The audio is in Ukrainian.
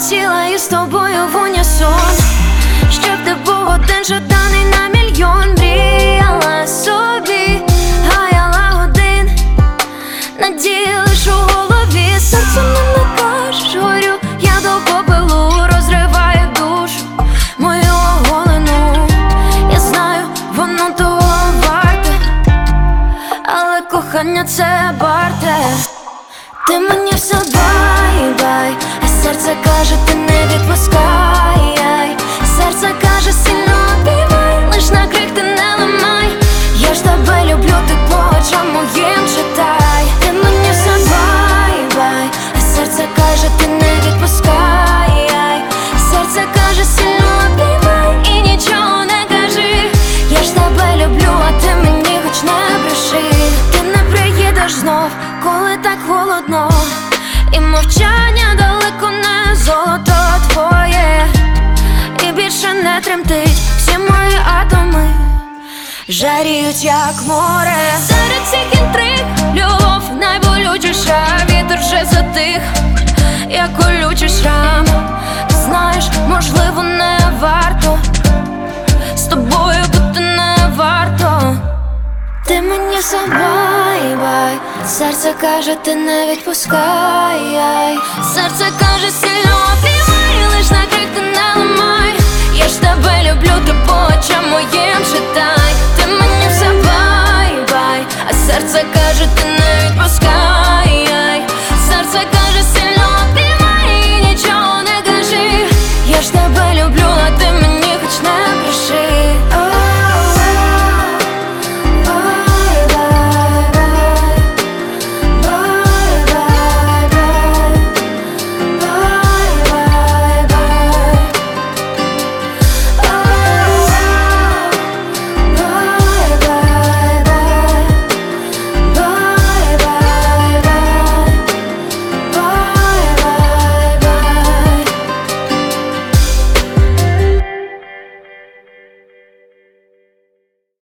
хотіла із тобою в унісон, щоб ти був один жаданий на мільйон. Мріяла собі, гаяла годин, надії лиш у голові. Серцем не накажеш, горю я до попелу, розриваю душу мою оголену. Я знаю, воно того варте, але кохання це варте. Ти мені все бай-бай, а серце каже, ти не відпускай. Серце каже, сильно обіймай, лиш на крик ти не ламай. Я ж тебе люблю, ти по очам моїм читай. Ти мені все бай-бай, а серце каже, ти не відпускай. Серце каже, сильно обіймай і нічого не кажи. Я ж тебе люблю, а ти мені хоч не бреши. Ти не приїдеш знов, коли так холодно, і мовчання далеко не золото твоє. І більше не тремтить, всі мої атоми жаріють, як море. Серед цих інтриг любов найболючіша, вітер вже затих, як колючий шрам. Знаєш, можливо, не варто з тобою бути, не варто. Ти мені все бай-бай, серце каже, ти не відпускай. Серце каже, сильно обіймай, лиш на крик ти не ламай. Я ж тебе люблю, ти по очам моїм читай. Ти мені все бай.